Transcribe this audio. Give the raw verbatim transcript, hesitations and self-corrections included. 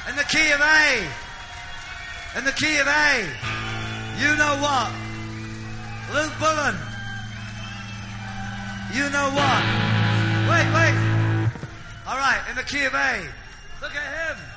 In the key of A. In the key of A. You know what? Luke Bullen. You know what? Wait, wait. All right, in the key of A. Look at him.